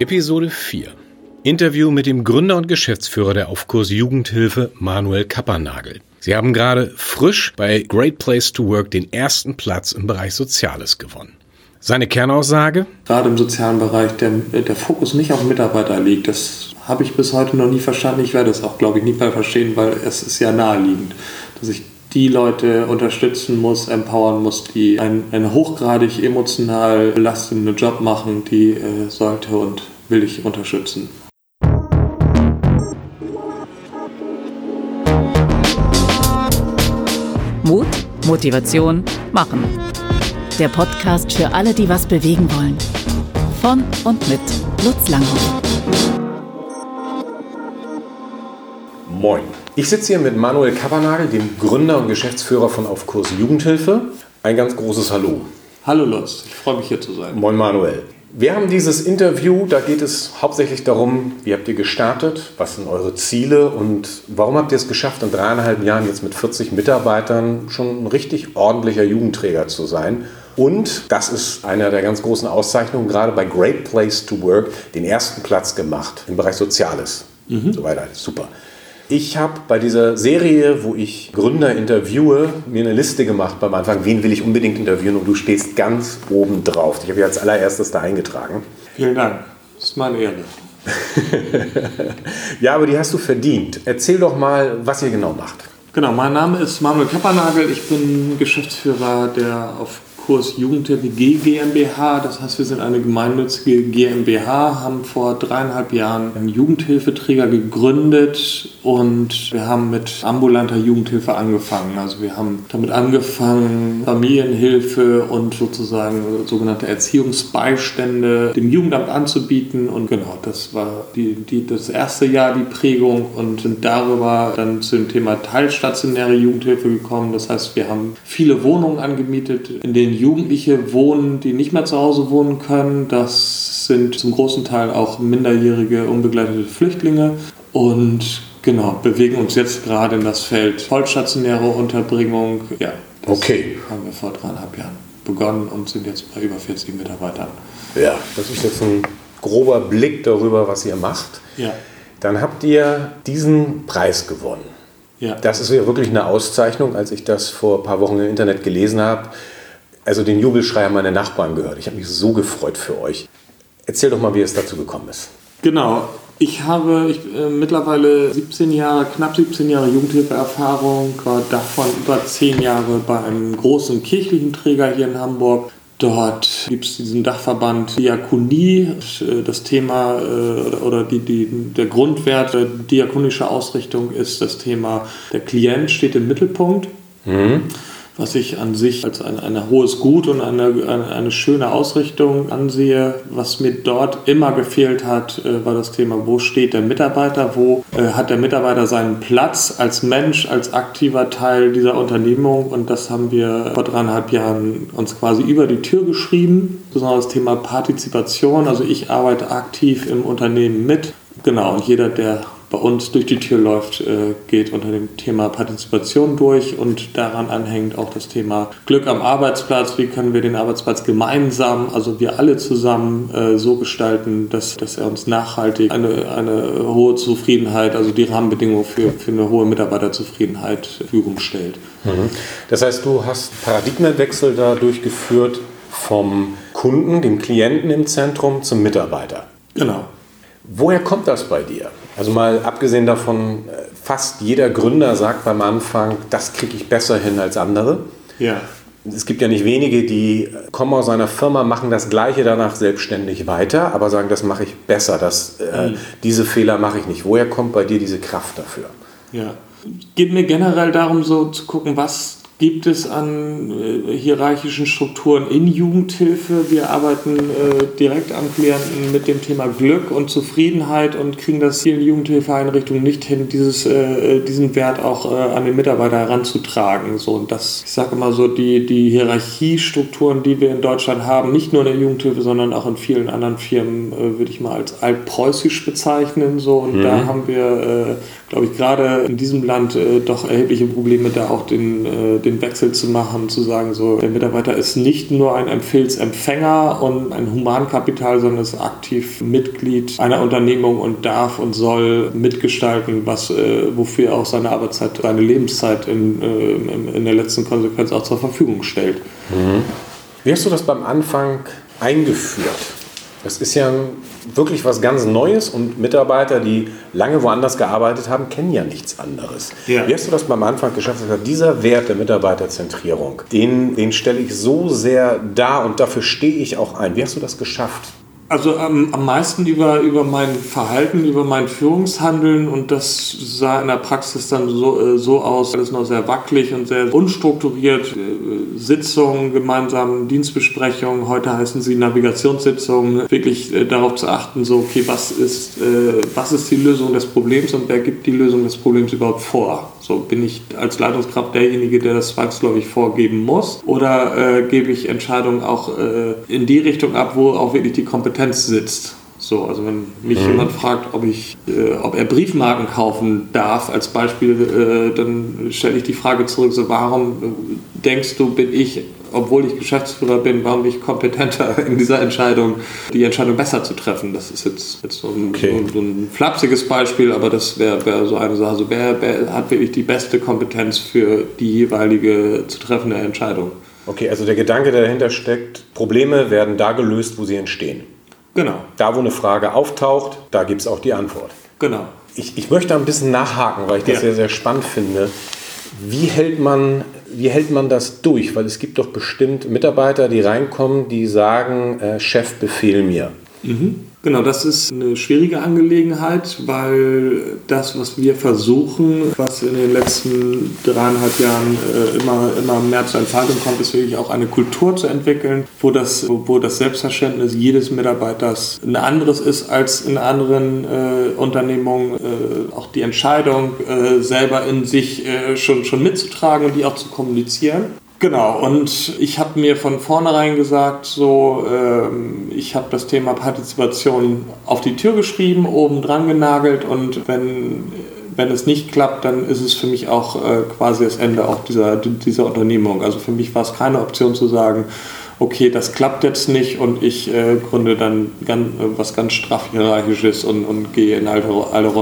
Episode 4. Interview mit dem Gründer und Geschäftsführer der Aufkurs Jugendhilfe, Manuel Kappernagel. Sie haben gerade frisch bei Great Place to Work den ersten Platz im Bereich Soziales gewonnen. Seine Kernaussage? Gerade im sozialen Bereich der Fokus nicht auf Mitarbeiter liegt. Das habe ich bis heute noch nie verstanden. Ich werde es auch, glaube ich, nie mehr verstehen, weil es ist ja naheliegend, dass ich die Leute unterstützen muss, empowern muss, die einen hochgradig emotional belastenden Job machen, die sollte und will ich unterstützen. Mut, Motivation, Machen. Der Podcast für alle, die was bewegen wollen. Von und mit Lutz Langhoff. Moin. Ich sitze hier mit Manuel Kappernagel, dem Gründer und Geschäftsführer von Aufkurs Jugendhilfe. Ein ganz großes Hallo. Hallo Lutz, ich freue mich hier zu sein. Moin Manuel. Wir haben dieses Interview, da geht es hauptsächlich darum, wie habt ihr gestartet, was sind eure Ziele und warum habt ihr es geschafft, in 3,5 Jahren jetzt mit 40 Mitarbeitern schon ein richtig ordentlicher Jugendträger zu sein. Und das ist eine der ganz großen Auszeichnungen, gerade bei Great Place to Work, den ersten Platz gemacht im Bereich Soziales. So weiter, super. Ich habe bei dieser Serie, wo ich Gründer interviewe, mir eine Liste gemacht beim Anfang, wen will ich unbedingt interviewen, und du stehst ganz oben drauf. Ich habe dich als allererstes da eingetragen. Vielen Dank, das ist meine Ehre. Ja, aber die hast du verdient. Erzähl doch mal, was ihr genau macht. Genau, mein Name ist Manuel Kappernagel, ich bin Geschäftsführer der Aufkurs Jugendhilfe GmbH. Das heißt, wir sind eine gemeinnützige GmbH, haben vor 3,5 Jahren einen Jugendhilfeträger gegründet und wir haben mit ambulanter Jugendhilfe angefangen. Also wir haben damit angefangen, Familienhilfe und sozusagen sogenannte Erziehungsbeistände dem Jugendamt anzubieten. Und genau, das war das erste Jahr die Prägung und sind darüber dann zu dem Thema teilstationäre Jugendhilfe gekommen. Das heißt, wir haben viele Wohnungen angemietet, in denen Jugendliche wohnen, die nicht mehr zu Hause wohnen können. Das sind zum großen Teil auch minderjährige, unbegleitete Flüchtlinge. Und genau, bewegen uns jetzt gerade in das Feld vollstationäre Unterbringung. Ja, das haben wir vor 3,5 Jahren begonnen und sind jetzt bei über 40 Mitarbeitern. Ja, das ist jetzt ein grober Blick darüber, was ihr macht. Ja. Dann habt ihr diesen Preis gewonnen. Ja. Das ist ja wirklich eine Auszeichnung, als ich das vor ein paar Wochen im Internet gelesen habe. Also den Jubelschrei haben meine Nachbarn gehört. Ich habe mich so gefreut für euch. Erzähl doch mal, wie es dazu gekommen ist. Genau. Ich habe mittlerweile knapp 17 Jahre Jugendhilfeerfahrung, war davon über 10 Jahre bei einem großen kirchlichen Träger hier in Hamburg. Dort gibt es diesen Dachverband Diakonie. Das Thema oder der Grundwert der diakonische Ausrichtung ist das Thema, der Klient steht im Mittelpunkt. Was ich an sich als ein hohes Gut und eine schöne Ausrichtung ansehe. Was mir dort immer gefehlt hat, war das Thema, wo steht der Mitarbeiter, wo hat der Mitarbeiter seinen Platz als Mensch, als aktiver Teil dieser Unternehmung, und das haben wir vor 3,5 Jahren uns quasi über die Tür geschrieben. Besonders das Thema Partizipation, also ich arbeite aktiv im Unternehmen mit. Genau, und jeder, der bei uns durch die Tür läuft, geht unter dem Thema Partizipation durch, und daran anhängt auch das Thema Glück am Arbeitsplatz. Wie können wir den Arbeitsplatz gemeinsam, also wir alle zusammen so gestalten, dass er uns nachhaltig eine hohe Zufriedenheit, also die Rahmenbedingungen für eine hohe Mitarbeiterzufriedenheit zur Verfügung stellt. Das heißt, du hast Paradigmenwechsel da durchgeführt vom Kunden, dem Klienten im Zentrum, zum Mitarbeiter. Genau. Woher kommt das bei dir? Also mal abgesehen davon, fast jeder Gründer sagt beim Anfang, das kriege ich besser hin als andere. Ja. Es gibt ja nicht wenige, die kommen aus einer Firma, machen das Gleiche danach selbstständig weiter, aber sagen, das mache ich besser, diese Fehler mache ich nicht. Woher kommt bei dir diese Kraft dafür? Ja, geht mir generell darum, so zu gucken, was gibt es an hierarchischen Strukturen in Jugendhilfe. Wir arbeiten direkt am Klienten mit dem Thema Glück und Zufriedenheit und kriegen das hier in Jugendhilfeeinrichtungen nicht hin, diesen Wert auch an den Mitarbeiter heranzutragen. So, und das, ich sage immer so, die Hierarchiestrukturen, die wir in Deutschland haben, nicht nur in der Jugendhilfe, sondern auch in vielen anderen Firmen, würde ich mal als altpreußisch bezeichnen. So, und da haben wir, glaube ich, gerade in diesem Land doch erhebliche Probleme, da auch den den Wechsel zu machen, zu sagen, so, der Mitarbeiter ist nicht nur ein Empfehlsempfänger und ein Humankapital, sondern ist aktiv Mitglied einer Unternehmung und darf und soll mitgestalten, wofür er auch seine Arbeitszeit, seine Lebenszeit in der letzten Konsequenz auch zur Verfügung stellt. Mhm. Wie hast du das beim Anfang eingeführt? Das ist ja wirklich was ganz Neues und Mitarbeiter, die lange woanders gearbeitet haben, kennen ja nichts anderes. Ja. Wie hast du das beim Anfang geschafft? Dieser Wert der Mitarbeiterzentrierung, den stelle ich so sehr dar und dafür stehe ich auch ein. Wie hast du das geschafft? Also am meisten über mein Verhalten, über mein Führungshandeln, und das sah in der Praxis dann so aus, alles noch sehr wackelig und sehr unstrukturiert. Sitzungen, gemeinsam Dienstbesprechungen, heute heißen sie Navigationssitzungen, wirklich darauf zu achten, so okay, was ist die Lösung des Problems und wer gibt die Lösung des Problems überhaupt vor? So, bin ich als Leitungskraft derjenige, der das zwangsläufig vorgeben muss, oder gebe ich Entscheidungen auch in die Richtung ab, wo auch wirklich die Kompetenz sitzt? So, also wenn mich jemand fragt, ob er Briefmarken kaufen darf, als Beispiel, dann stelle ich die Frage zurück, so, warum denkst du, bin ich, obwohl ich Geschäftsführer bin, warum bin ich kompetenter in dieser Entscheidung, die Entscheidung besser zu treffen? Das ist jetzt so ein flapsiges Beispiel, aber das wäre so eine Sache. Also wer hat wirklich die beste Kompetenz für die jeweilige zu treffende Entscheidung? Okay, also der Gedanke, der dahinter steckt, Probleme werden da gelöst, wo sie entstehen. Genau. Da, wo eine Frage auftaucht, da gibt es auch die Antwort. Genau. Ich möchte ein bisschen nachhaken, weil ich das sehr, sehr spannend finde. Wie hält man das durch? Weil es gibt doch bestimmt Mitarbeiter, die reinkommen, die sagen, Chef, befehl mir. Mhm. Genau, das ist eine schwierige Angelegenheit, weil das, was wir versuchen, was in den letzten 3,5 Jahren immer mehr zur Entfaltung kommt, ist wirklich auch eine Kultur zu entwickeln, wo das Selbstverständnis jedes Mitarbeiters ein anderes ist als in anderen Unternehmungen, auch die Entscheidung selber in sich schon mitzutragen und die auch zu kommunizieren. Genau, und ich habe mir von vornherein gesagt, ich habe das Thema Partizipation auf die Tür geschrieben, oben dran genagelt, und wenn es nicht klappt, dann ist es für mich auch quasi das Ende auch dieser Unternehmung. Also für mich war es keine Option zu sagen, okay, das klappt jetzt nicht und ich gründe dann was ganz straff Hierarchisches und gehe in alte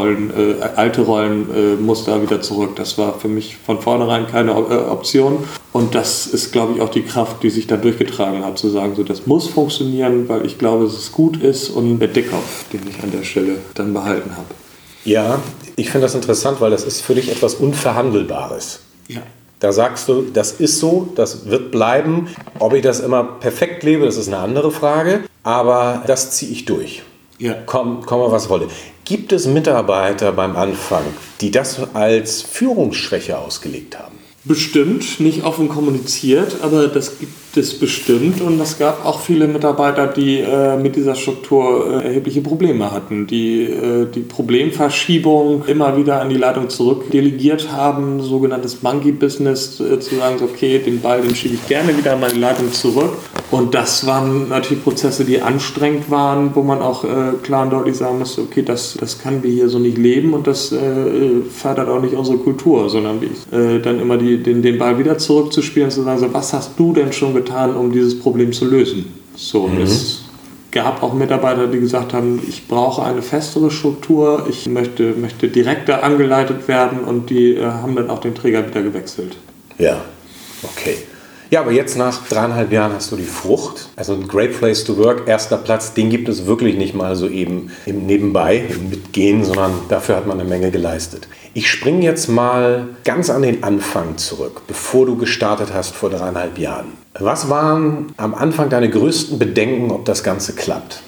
Rollenmuster wieder zurück. Das war für mich von vornherein keine Option. Und das ist, glaube ich, auch die Kraft, die sich da durchgetragen hat, zu sagen, so, das muss funktionieren, weil ich glaube, dass es gut ist, und der Dickkopf, den ich an der Stelle dann behalten habe. Ja, ich finde das interessant, weil das ist für dich etwas Unverhandelbares. Ja. Da sagst du, das ist so, das wird bleiben. Ob ich das immer perfekt lebe, das ist eine andere Frage. Aber das ziehe ich durch. Ja. Komm was wolle. Gibt es Mitarbeiter beim Anfang, die das als Führungsschwäche ausgelegt haben? Bestimmt, nicht offen kommuniziert, aber das gibt es bestimmt, und es gab auch viele Mitarbeiter, die mit dieser Struktur erhebliche Probleme hatten, die Problemverschiebung immer wieder an die Leitung zurückdelegiert haben, sogenanntes Monkey-Business, zu sagen, okay, den Ball, den schiebe ich gerne wieder an meine Leitung zurück, und das waren natürlich Prozesse, die anstrengend waren, wo man auch klar und deutlich sagen musste, okay, das können wir hier so nicht leben, und das fördert auch nicht unsere Kultur, sondern dann immer den Ball wieder zurückzuspielen und zu sagen, so, was hast du denn schon getan, um dieses Problem zu lösen? So, es gab auch Mitarbeiter, die gesagt haben, ich brauche eine festere Struktur, ich möchte direkter angeleitet werden, und die haben dann auch den Träger wieder gewechselt. Ja, okay. Ja, aber jetzt nach 3,5 Jahren hast du die Frucht. Also ein Great Place to Work, erster Platz, den gibt es wirklich nicht mal so eben im Nebenbei, im Mitgehen, sondern dafür hat man eine Menge geleistet. Ich springe jetzt mal ganz an den Anfang zurück, bevor du gestartet hast vor 3,5 Jahren. Was waren am Anfang deine größten Bedenken, ob das Ganze klappt?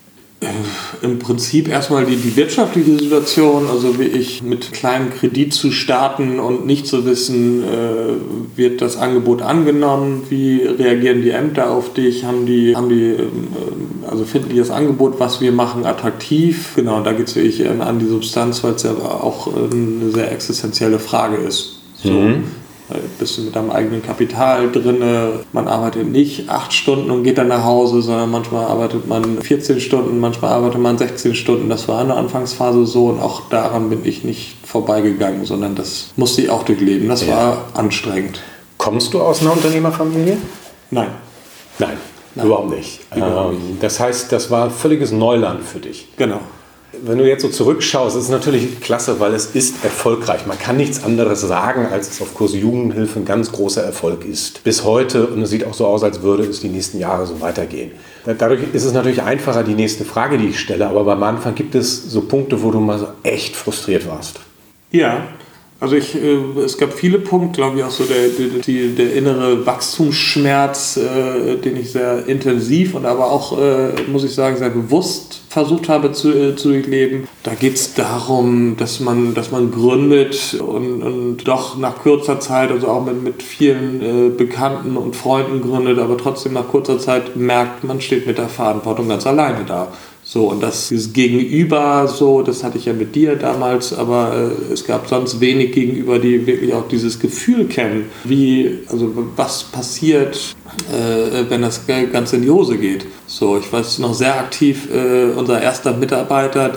Im Prinzip erstmal die wirtschaftliche Situation, also wie ich mit kleinem Kredit zu starten und nicht zu wissen, wird das Angebot angenommen, wie reagieren die Ämter auf dich, finden die das Angebot, was wir machen, attraktiv? Genau, da geht es wirklich an die Substanz, weil es ja auch eine sehr existenzielle Frage ist. So. Bist du mit deinem eigenen Kapital drin, man arbeitet nicht 8 Stunden und geht dann nach Hause, sondern manchmal arbeitet man 14 Stunden, manchmal arbeitet man 16 Stunden. Das war in der Anfangsphase so, und auch daran bin ich nicht vorbeigegangen, sondern das musste ich auch durchleben. Das war anstrengend. Kommst du aus einer Unternehmerfamilie? Nein. Nein, überhaupt nicht. Das heißt, das war völliges Neuland für dich. Genau. Wenn du jetzt so zurückschaust, ist es natürlich klasse, weil es ist erfolgreich. Man kann nichts anderes sagen, als es auf Kurs Jugendhilfe ein ganz großer Erfolg ist. Bis heute, und es sieht auch so aus, als würde es die nächsten Jahre so weitergehen. Dadurch ist es natürlich einfacher, die nächste Frage, die ich stelle. Aber am Anfang gibt es so Punkte, wo du mal so echt frustriert warst. Ja. Also es gab viele Punkte, glaube ich, auch so der innere Wachstumsschmerz, den ich sehr intensiv und aber auch, muss ich sagen, sehr bewusst versucht habe zu durchleben. Da geht es darum, dass man gründet und doch nach kurzer Zeit, also auch mit vielen Bekannten und Freunden gründet, aber trotzdem nach kurzer Zeit merkt, man steht mit der Verantwortung ganz alleine da. So, und dieses Gegenüber, so, das hatte ich ja mit dir damals, aber es gab sonst wenig Gegenüber, die wirklich auch dieses Gefühl kennen, was passiert, wenn das Ganze in die Hose geht. So, ich weiß noch sehr aktiv, unser erster Mitarbeiter,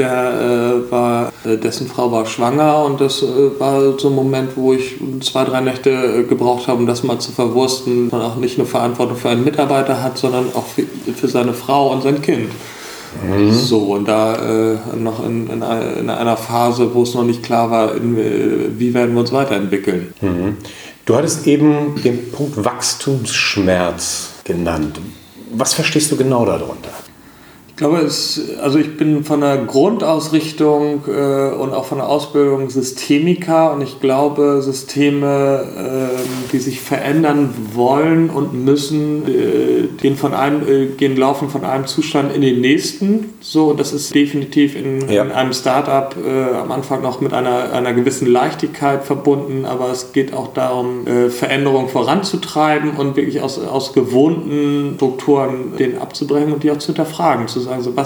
dessen Frau war schwanger, und das war so ein Moment, wo ich 2-3 Nächte gebraucht habe, um das mal zu verwursten, dass man auch nicht nur Verantwortung für einen Mitarbeiter hat, sondern auch für seine Frau und sein Kind. So, und da noch in einer Phase, wo es noch nicht klar war, wie werden wir uns weiterentwickeln. Du hattest eben den Punkt Wachstumsschmerz genannt. Was verstehst du genau darunter? Ich glaube, ich bin von der Grundausrichtung und auch von der Ausbildung Systemiker, und ich glaube, Systeme, die sich verändern wollen und müssen, laufen von einem Zustand in den nächsten. So, das ist definitiv in einem Startup am Anfang noch mit einer gewissen Leichtigkeit verbunden, aber es geht auch darum, Veränderungen voranzutreiben und wirklich aus gewohnten Strukturen den abzubrechen und die auch zu hinterfragen, zu sagen, so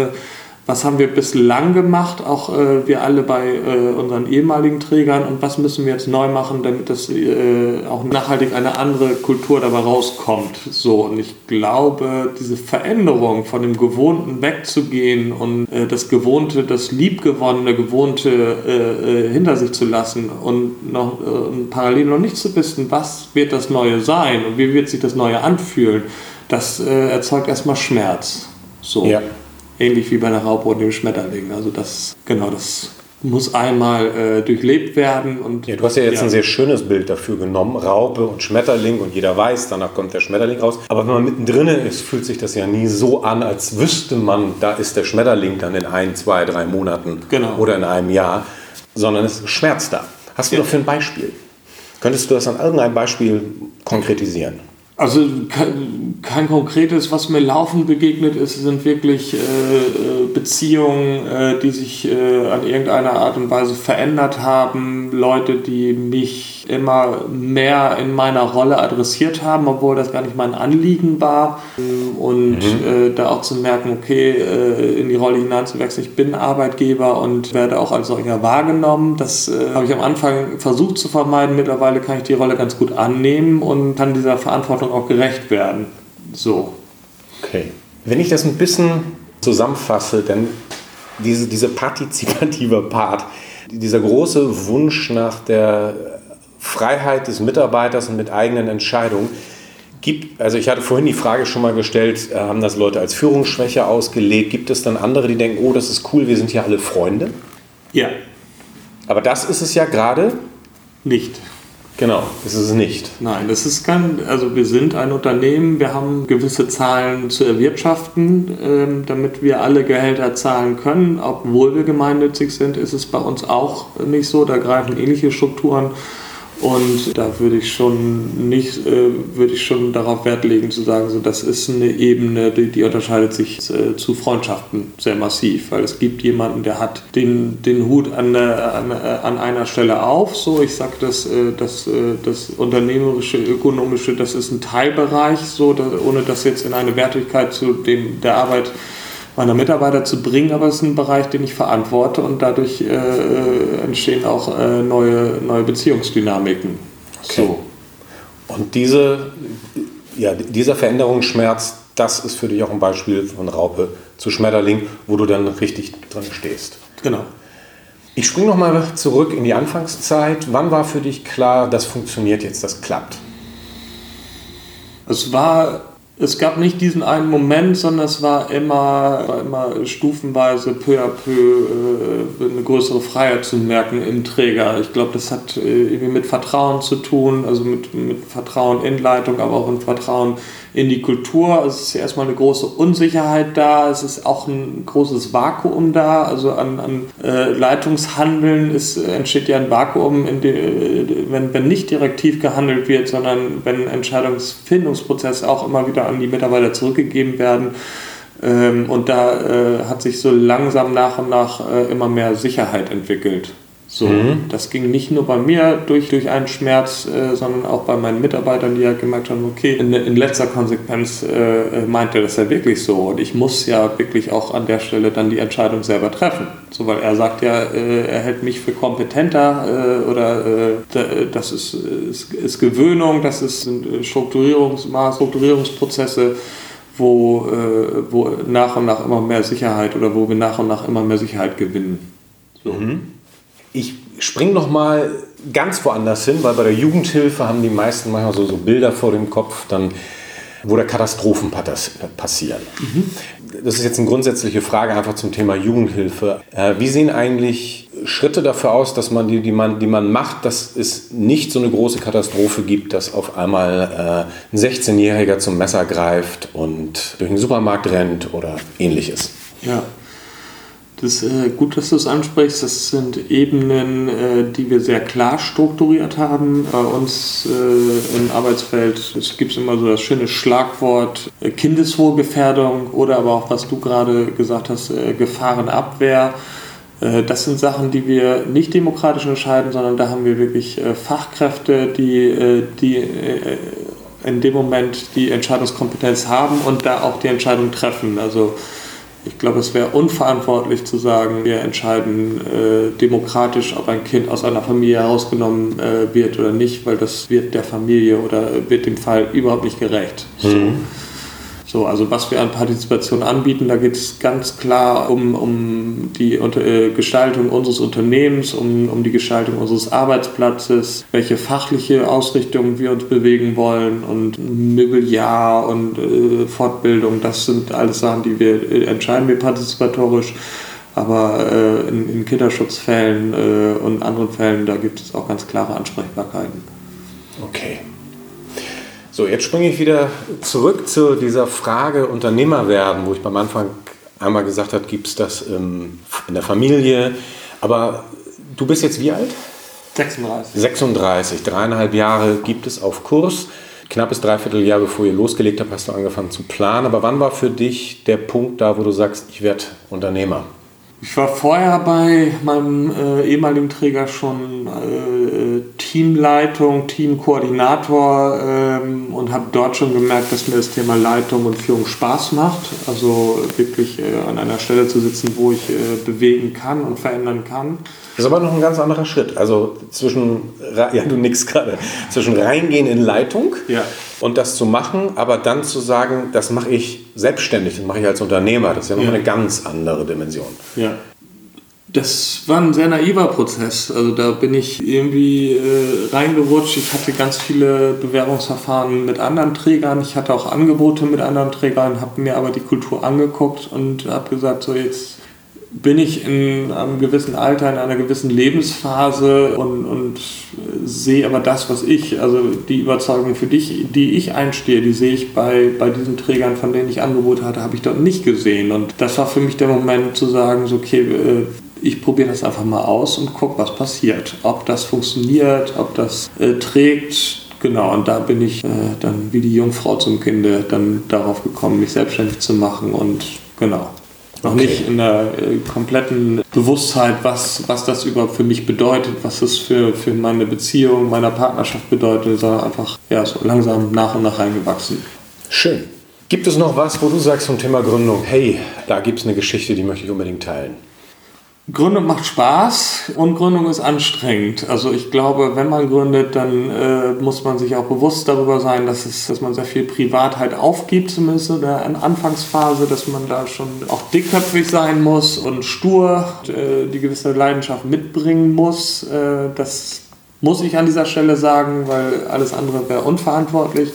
was haben wir bislang gemacht, auch wir alle bei unseren ehemaligen Trägern, und was müssen wir jetzt neu machen, damit das auch nachhaltig eine andere Kultur dabei rauskommt. So, und ich glaube, diese Veränderung von dem Gewohnten wegzugehen und das Gewohnte, das Liebgewonnene, Gewohnte hinter sich zu lassen und noch parallel noch nicht zu wissen, was wird das Neue sein und wie wird sich das Neue anfühlen, das erzeugt erstmal Schmerz. So. Ja. Ähnlich wie bei der Raupe und dem Schmetterling. Also das muss einmal durchlebt werden. Und du hast ja jetzt ein sehr schönes Bild dafür genommen, Raupe und Schmetterling, und jeder weiß, danach kommt der Schmetterling raus. Aber wenn man mittendrin ist, fühlt sich das ja nie so an, als wüsste man, da ist der Schmetterling dann in 1, 2, 3 Monaten oder in einem Jahr, sondern es schmerzt da. Hast du noch für ein Beispiel? Könntest du das an irgendeinem Beispiel konkretisieren? Also kein konkretes, was mir laufend begegnet ist, sind wirklich Beziehungen, die sich an irgendeiner Art und Weise verändert haben. Leute, die mich immer mehr in meiner Rolle adressiert haben, obwohl das gar nicht mein Anliegen war. Und da auch zu merken, okay, in die Rolle hineinzuwechseln, ich bin Arbeitgeber und werde auch als solcher wahrgenommen. Das habe ich am Anfang versucht zu vermeiden. Mittlerweile kann ich die Rolle ganz gut annehmen und kann dieser Verantwortung auch gerecht werden. So. Okay. Wenn ich das ein bisschen zusammenfasse, dann diese partizipative Part, dieser große Wunsch nach der Freiheit des Mitarbeiters und mit eigenen Entscheidungen, also ich hatte vorhin die Frage schon mal gestellt, haben das Leute als Führungsschwäche ausgelegt? Gibt es dann andere, die denken, oh, das ist cool, wir sind hier alle Freunde? Ja. Aber das ist es ja gerade nicht. Genau, das ist es nicht. Nein, wir sind ein Unternehmen, wir haben gewisse Zahlen zu erwirtschaften, damit wir alle Gehälter zahlen können. Obwohl wir gemeinnützig sind, ist es bei uns auch nicht so, da greifen ähnliche Strukturen. Und da würde ich schon darauf Wert legen zu sagen, so, das ist eine Ebene, die unterscheidet sich zu Freundschaften sehr massiv, weil es gibt jemanden, der hat den Hut an einer Stelle auf. So, ich sage, das unternehmerische, ökonomische, das ist ein Teilbereich, so, ohne das jetzt in eine Wertigkeit zu der Arbeit meiner Mitarbeiter zu bringen, aber es ist ein Bereich, den ich verantworte, und dadurch entstehen auch neue Beziehungsdynamiken. Okay. So. Und dieser Veränderungsschmerz, das ist für dich auch ein Beispiel von Raupe zu Schmetterling, wo du dann richtig drin stehst. Genau. Ich springe nochmal zurück in die Anfangszeit. Wann war für dich klar, das funktioniert jetzt, das klappt? Es gab nicht diesen einen Moment, sondern es war immer stufenweise, peu à peu eine größere Freiheit zu merken im Träger. Ich glaube, das hat irgendwie mit Vertrauen zu tun, also mit Vertrauen in Leitung, aber auch mit Vertrauen in die Kultur. Also es ist erstmal eine große Unsicherheit da, es ist auch ein großes Vakuum da, also an Leitungshandeln entsteht ja ein Vakuum, wenn nicht direktiv gehandelt wird, sondern wenn Entscheidungsfindungsprozesse auch immer wieder an die Mitarbeiter zurückgegeben werden. Und da hat sich so langsam nach und nach immer mehr Sicherheit entwickelt. So, das ging nicht nur bei mir durch einen Schmerz, sondern auch bei meinen Mitarbeitern, die ja gemerkt haben, okay, in letzter Konsequenz meint er das ja wirklich so. Und ich muss ja wirklich auch an der Stelle dann die Entscheidung selber treffen. So, weil er sagt ja, er hält mich für kompetenter das ist Gewöhnung, das sind Strukturierungsprozesse, wo nach und nach immer mehr Sicherheit oder wo wir nach und nach immer mehr Sicherheit gewinnen. So. Ich springe noch mal ganz woanders hin, weil bei der Jugendhilfe haben die meisten manchmal so Bilder vor dem Kopf, wo da Katastrophen passieren. Das ist jetzt eine grundsätzliche Frage einfach zum Thema Jugendhilfe. Wie sehen eigentlich Schritte dafür aus, dass man die man macht, dass es nicht so eine große Katastrophe gibt, dass auf einmal ein 16-Jähriger zum Messer greift und durch den Supermarkt rennt oder Ähnliches? Ja. Das ist gut, dass du es ansprichst. Das sind Ebenen, die wir sehr klar strukturiert haben. Bei uns im Arbeitsfeld gibt es immer so das schöne Schlagwort Kindeswohlgefährdung oder aber auch, was du gerade gesagt hast, Gefahrenabwehr. Das sind Sachen, die wir nicht demokratisch entscheiden, sondern da haben wir wirklich Fachkräfte, die in dem Moment die Entscheidungskompetenz haben und da auch die Entscheidung treffen. Also ich glaube, es wäre unverantwortlich zu sagen, wir entscheiden demokratisch, ob ein Kind aus einer Familie herausgenommen wird oder nicht, weil das wird der Familie oder wird dem Fall überhaupt nicht gerecht. So, also was wir an Partizipation anbieten, da geht es ganz klar um die Gestaltung unseres Unternehmens, um die Gestaltung unseres Arbeitsplatzes, welche fachliche Ausrichtung wir uns bewegen wollen und Mobiliar und Fortbildung, das sind alles Sachen, die wir entscheiden partizipatorisch. Aber in Kinderschutzfällen und anderen Fällen, da gibt es auch ganz klare Ansprechbarkeiten. Okay. So, jetzt springe ich wieder zurück zu dieser Frage Unternehmer werden, wo ich beim Anfang einmal gesagt habe, gibt es das in der Familie. Aber du bist jetzt wie alt? 36. 36, 3,5 Jahre gibt es auf Kurs. Knappes Dreivierteljahr, bevor ihr losgelegt habt, hast du angefangen zu planen. Aber wann war für dich der Punkt da, wo du sagst, ich werde Unternehmer? Ich war vorher bei meinem ehemaligen Träger schon Teamleitung, Teamkoordinator und habe dort schon gemerkt, dass mir das Thema Leitung und Führung Spaß macht. Also wirklich an einer Stelle zu sitzen, wo ich bewegen kann und verändern kann. Das ist aber noch ein ganz anderer Schritt. Also zwischen reingehen in Leitung und das zu machen, aber dann zu sagen, das mache ich selbstständig, das mache ich als Unternehmer. Das ist ja noch eine ganz andere Dimension. Ja. Das war ein sehr naiver Prozess. Also da bin ich irgendwie reingerutscht. Ich hatte ganz viele Bewerbungsverfahren mit anderen Trägern. Ich hatte auch Angebote mit anderen Trägern, habe mir aber die Kultur angeguckt und habe gesagt, so jetzt bin ich in einem gewissen Alter, in einer gewissen Lebensphase und sehe aber das, also die Überzeugung, für die ich einstehe, die sehe ich bei diesen Trägern, von denen ich Angebote hatte, habe ich dort nicht gesehen. Und das war für mich der Moment zu sagen, so okay, ich probiere das einfach mal aus und gucke, was passiert. Ob das funktioniert, ob das trägt. Genau, und da bin ich dann wie die Jungfrau zum Kinde dann darauf gekommen, mich selbstständig zu machen und genau. Noch nicht in der kompletten Bewusstheit, was das überhaupt für mich bedeutet, was das für meine Beziehung, meiner Partnerschaft bedeutet, sondern einfach so langsam nach und nach reingewachsen. Schön. Gibt es noch was, wo du sagst zum Thema Gründung, hey, da gibt es eine Geschichte, die möchte ich unbedingt teilen? Gründung macht Spaß und Gründung ist anstrengend. Also ich glaube, wenn man gründet, dann muss man sich auch bewusst darüber sein, dass man sehr viel Privatheit aufgibt, zumindest in der Anfangsphase, dass man da schon auch dickköpfig sein muss und stur die gewisse Leidenschaft mitbringen muss. Das muss ich an dieser Stelle sagen, weil alles andere wäre unverantwortlich.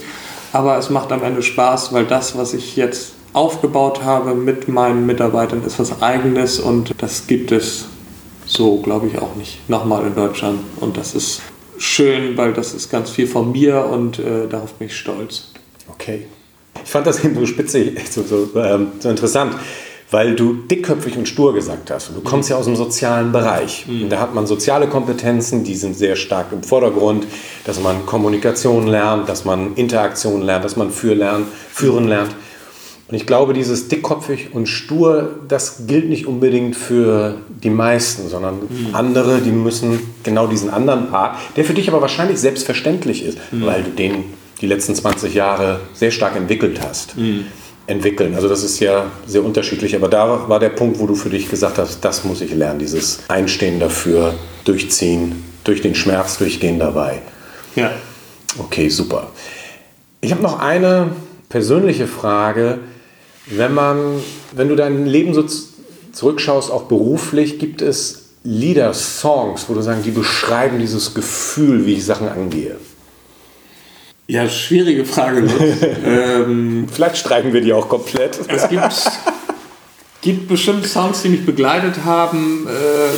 Aber es macht am Ende Spaß, weil das, was ich jetzt aufgebaut habe mit meinen Mitarbeitern, ist was Eigenes und das gibt es so, glaube ich, auch nicht nochmal in Deutschland. Und das ist schön, weil das ist ganz viel von mir und darauf bin ich stolz. Okay. Ich fand das eben so spitzig, so interessant, weil du dickköpfig und stur gesagt hast. Du kommst ja aus dem sozialen Bereich. Und da hat man soziale Kompetenzen, die sind sehr stark im Vordergrund, dass man Kommunikation lernt, dass man Interaktion lernt, dass man führen lernt. Und ich glaube, dieses dickköpfig und stur, das gilt nicht unbedingt für die meisten, sondern andere, die müssen genau diesen anderen Part, der für dich aber wahrscheinlich selbstverständlich ist, weil du den die letzten 20 Jahre sehr stark entwickelt hast. Entwickeln. Also das ist ja sehr unterschiedlich, aber da war der Punkt, wo du für dich gesagt hast, das muss ich lernen, dieses Einstehen dafür, durchziehen, durch den Schmerz durchgehen dabei. Ja. Okay, super. Ich habe noch eine persönliche Frage. Wenn du dein Leben so zurückschaust, auch beruflich, gibt es Lieder, Songs, wo du sagst, die beschreiben dieses Gefühl, wie ich Sachen angehe? Ja, schwierige Frage. Vielleicht streichen wir die auch komplett. Es gibt bestimmt Songs, die mich begleitet haben.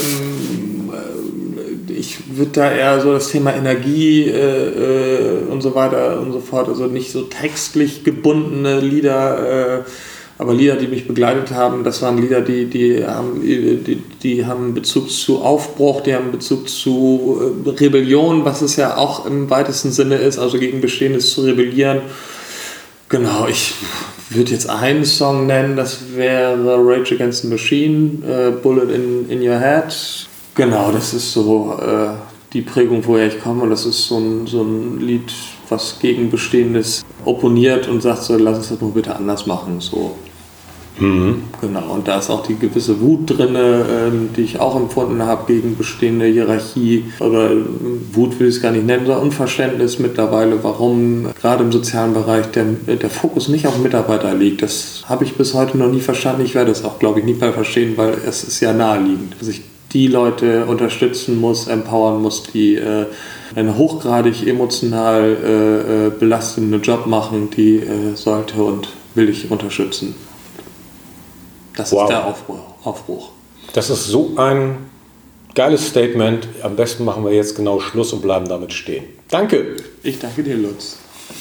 Ich würde da eher so das Thema Energie und so weiter und so fort, also nicht so textlich gebundene Lieder, aber Lieder, die mich begleitet haben, das waren Lieder, die haben Bezug zu Aufbruch, die haben Bezug zu Rebellion, was es ja auch im weitesten Sinne ist, also gegen Bestehendes zu rebellieren. Genau, ich würde jetzt einen Song nennen, das wäre Rage Against the Machine, Bullet in Your Head. Genau, das ist so die Prägung, woher ich komme, und das ist so ein Lied, was gegen Bestehendes opponiert und sagt so, lass uns das nur bitte anders machen, so. Genau, und da ist auch die gewisse Wut drin, die ich auch empfunden habe gegen bestehende Hierarchie, oder Wut will ich es gar nicht nennen, sondern Unverständnis mittlerweile, warum gerade im sozialen Bereich der Fokus nicht auf Mitarbeiter liegt. Das habe ich bis heute noch nie verstanden, ich werde es auch, glaube ich, nie mehr verstehen, weil es ist ja naheliegend, dass ich die Leute unterstützen muss, empowern muss, die einen hochgradig emotional belastenden Job machen, die sollte und will ich unterstützen. Das ist der Aufbruch. Das ist so ein geiles Statement. Am besten machen wir jetzt genau Schluss und bleiben damit stehen. Danke. Ich danke dir, Lutz.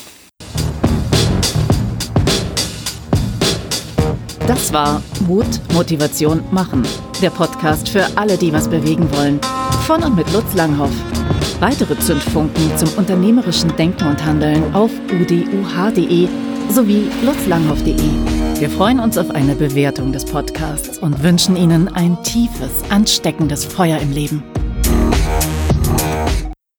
Das war Mut, Motivation, Machen. Der Podcast für alle, die was bewegen wollen. Von und mit Lutz Langhoff. Weitere Zündfunken zum unternehmerischen Denken und Handeln auf uduh.de sowie lutzlanghoff.de. Wir freuen uns auf eine Bewertung des Podcasts und wünschen Ihnen ein tiefes, ansteckendes Feuer im Leben.